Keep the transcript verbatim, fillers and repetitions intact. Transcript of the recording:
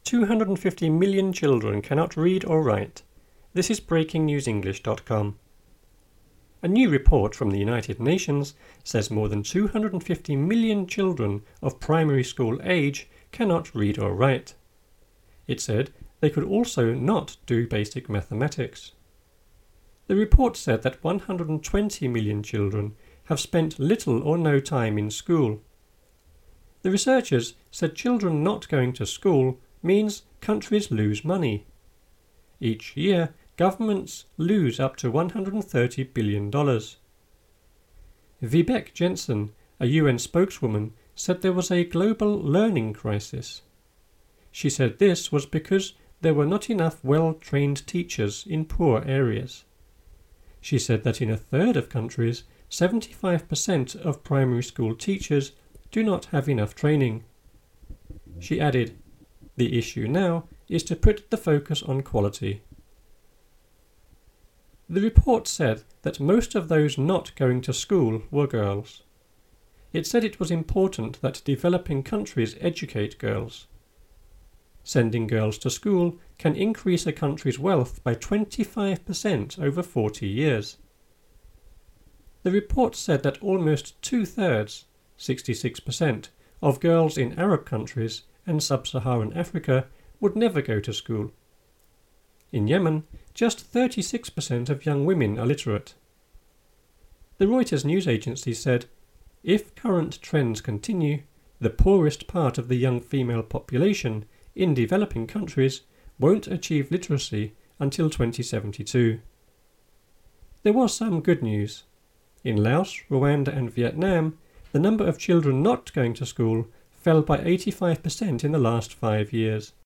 two hundred fifty million children cannot read or write. This is breaking news english dot com. A new report from the United Nations says more than two hundred fifty million children of primary school age cannot read or write. It said they could also not do basic mathematics. The report said that one hundred twenty million children have spent little or no time in school. The researchers said children not going to school means countries lose money. Each year, governments lose up to one hundred thirty billion dollars. Vibeke Jensen, a U N spokeswoman, said there was a global learning crisis. She said this was because there were not enough well-trained teachers in poor areas. She said that in a third of countries, seventy-five percent of primary school teachers do not have enough training. She added, "The issue now is to put the focus on quality." The report said that most of those not going to school were girls. It said it was important that developing countries educate girls. Sending girls to school can increase a country's wealth by twenty-five percent over forty years. The report said that almost two-thirds, sixty-six percent, of girls in Arab countries and sub-Saharan Africa would never go to school. In Yemen, just thirty-six percent of young women are literate. The Reuters news agency said, if current trends continue, the poorest part of the young female population in developing countries won't achieve literacy until twenty seventy-two. There was some good news. In Laos, Rwanda and Vietnam, the number of children not going to school fell by eighty-five percent in the last five years.